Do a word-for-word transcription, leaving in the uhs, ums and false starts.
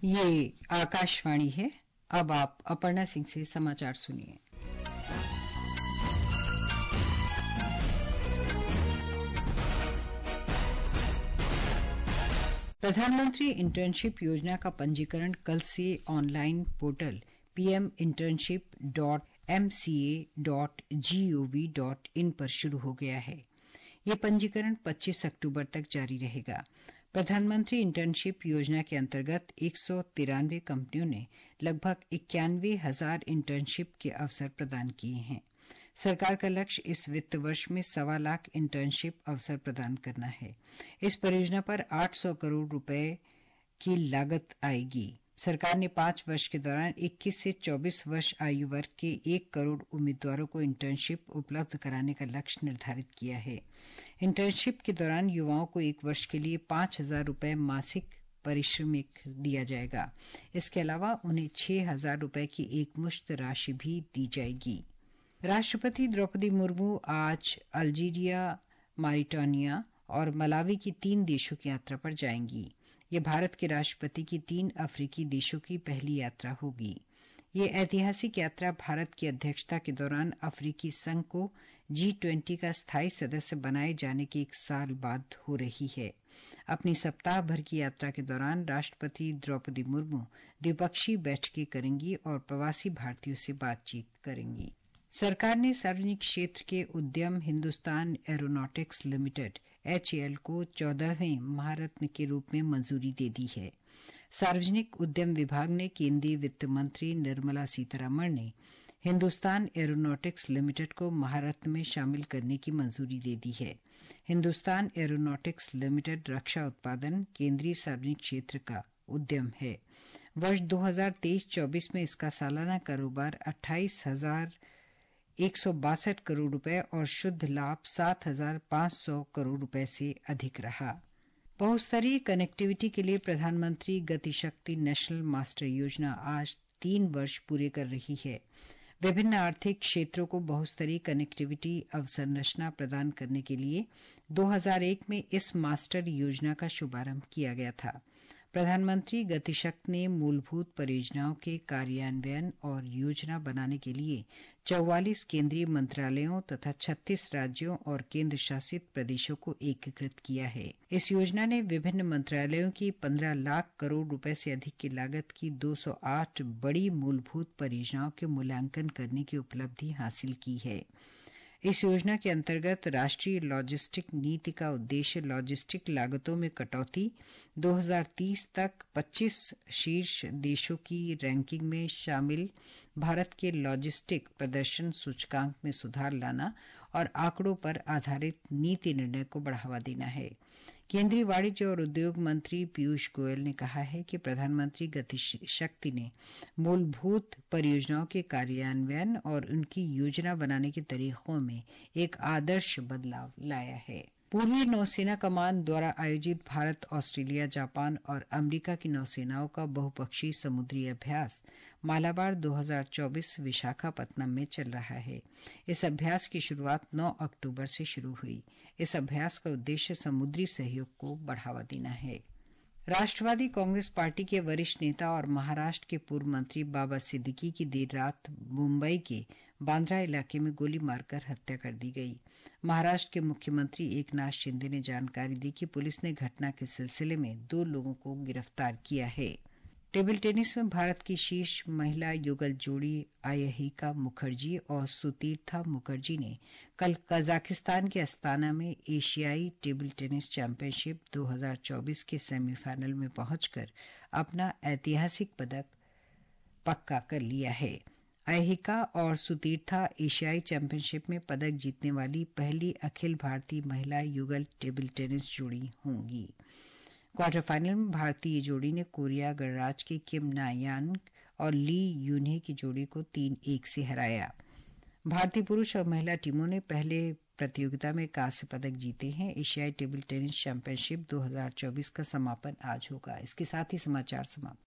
ये आकाशवाणी है। अब आप अपर्णा सिंह से समाचार सुनिए। प्रधानमंत्री इंटर्नशिप योजना का पंजीकरण कल से online portal PM internship dot MCA dot GOV dot in पर शुरू हो गया है। यह पंजीकरण पच्चीस अक्टूबर तक जारी रहेगा। प्रधानमंत्री इंटर्नशिप योजना के अंतर्गत एक सौ तिरानवे कंपनियों ने लगभग इक्यानवे हजार इंटर्नशिप के अवसर प्रदान किए हैं। सरकार का लक्ष्य इस वित्त वर्ष में सवा लाख इंटर्नशिप अवसर प्रदान करना है। इस परियोजना पर आठ सौ करोड़ रुपए की लागत आएगी। सरकार ने पांच वर्ष के दौरान इक्कीस से चौबीस वर्ष आयु वर्ग के एक करोड़ उम्मीदवारों को इंटर्नशिप उपलब्ध कराने का लक्ष्य निर्धारित किया है। इंटर्नशिप के दौरान युवाओं को एक वर्ष के लिए पांच हजार रुपए मासिक पारिश्रमिक दिया जाएगा। इसके अलावा उन्हें छह हजार रुपए की एकमुश्त राशि भी दी जाएगी। राष्ट्रपति द्रौपदी मुर्मू आज अल्जीरिया, मारिटानिया और मलावी की तीन देशों की यात्रा पर जाएंगी। यह भारत के राष्ट्रपति की तीन अफ्रीकी देशों की पहली यात्रा होगी। ये ऐतिहासिक यात्रा भारत की अध्यक्षता के दौरान अफ्रीकी संघ को जी ट्वेंटी का स्थायी सदस्य बनाए जाने के एक साल बाद हो रही है। अपनी सप्ताह भर की यात्रा के दौरान राष्ट्रपति द्रौपदी मुर्मू द्विपक्षीय बैठकें करेंगी और प्रवासी भारतीयों से बातचीत करेंगी। सरकार ने सार्वजनिक क्षेत्र के उद्यम हिंदुस्तान एरोनॉटिक्स लिमिटेड एचएएल को चौदहवें महारत्न के रूप में मंजूरी दे दी है। सार्वजनिक उद्यम विभाग ने केंद्रीय वित्त मंत्री निर्मला सीतारमण ने हिंदुस्तान एरोनॉटिक्स लिमिटेड को महारत्न में शामिल करने की मंजूरी दे दी है। हिंदुस्तान एरोनॉटिक्स लिमिटेड रक्षा उत्पादन केंद्रीय सार्वजनिक क्षेत्र का उद्यम है। वर्ष दो हजार तेईस चौबीस में इसका सालाना कारोबार अट्ठाईस हजार एक सौ बासठ करोड़ रुपए और शुद्ध लाभ सात हजार पांच सौ करोड़ रुपए से अधिक रहा। बहुस्तरीय कनेक्टिविटी के लिए प्रधानमंत्री गति शक्ति नेशनल मास्टर योजना आज तीन वर्ष पूरे कर रही है। विभिन्न आर्थिक क्षेत्रों को बहुस्तरीय कनेक्टिविटी अवसंरचना प्रदान करने के लिए दो हजार एक में इस मास्टर योजना का शुभारंभ किया गया था। प्रधानमंत्री गति शक्ति ने मूलभूत परियोजनाओं के कार्यान्वयन और योजना बनाने के लिए चौवालीस केंद्रीय मंत्रालयों तथा छत्तीस राज्यों और केंद्र शासित प्रदेशों को एकीकृत किया है। इस योजना ने विभिन्न मंत्रालयों की पंद्रह लाख करोड़ रुपए से अधिक की लागत की दो सौ आठ बड़ी मूलभूत परियोजनाओं के मूल्यांकन करने की उपलब्धि हासिल की है। इस योजना के अंतर्गत राष्ट्रीय लॉजिस्टिक नीति का उद्देश्य लॉजिस्टिक लागतों में कटौती, दो हजार तीस तक पच्चीस शीर्ष देशों की रैंकिंग में शामिल भारत के लॉजिस्टिक प्रदर्शन सूचकांक में सुधार लाना और आंकड़ों पर आधारित नीति निर्णय को बढ़ावा देना है। केंद्रीय वाणिज्य और उद्योग मंत्री पीयूष गोयल ने कहा है कि प्रधानमंत्री गति शक्ति ने मूलभूत परियोजनाओं के कार्यान्वयन और उनकी योजना बनाने के तरीकों में एक आदर्श बदलाव लाया है। पूर्वी नौसेना कमान द्वारा आयोजित भारत, ऑस्ट्रेलिया, जापान और अमेरिका की नौसेनाओं का बहुपक्षीय समुद्री अभ्यास मालाबार दो हजार चौबीस विशाखापत्तनम में चल रहा है। इस अभ्यास की शुरुआत नौ अक्टूबर से शुरू हुई। इस अभ्यास का उद्देश्य समुद्री सहयोग को बढ़ावा देना है। राष्ट्रवादी कांग्रेस पार्टी के वरिष्ठ नेता और महाराष्ट्र के पूर्व मंत्री बाबा सिद्दीकी की देर रात मुंबई के बांद्रा इलाके में गोली मारकर हत्या कर दी गई। महाराष्ट्र के मुख्यमंत्री एकनाथ शिंदे ने जानकारी दी कि पुलिस ने घटना के सिलसिले में दो लोगों को गिरफ्तार किया है। टेबल टेनिस में भारत की शीर्ष महिला युगल जोड़ी अयहिका मुखर्जी और सुतीर्था मुखर्जी ने कल कजाकिस्तान के अस्ताना में एशियाई टेबल टेनिस चैंपियनशिप दो हजार चौबीस के सेमीफाइनल में पहुंचकर अपना ऐतिहासिक पदक पक्का कर लिया है। अयहिका और सुतीर्था एशियाई चैंपियनशिप में पदक जीतने वाली पहली अखिल भारतीय महिला युगल टेबल टेनिस जोड़ी होंगी। क्वार्टर फाइनल में भारतीय जोड़ी ने कोरिया गणराज्य के किम नायांग और ली यूनहे की जोड़ी को तीन एक से हराया। भारतीय पुरुष और महिला टीमों ने पहले प्रतियोगिता में कांस्य पदक जीते हैं। एशियाई टेबल टेनिस चैंपियनशिप दो हजार चौबीस का समापन आज होगा। इसके साथ ही समाचार समाप्त।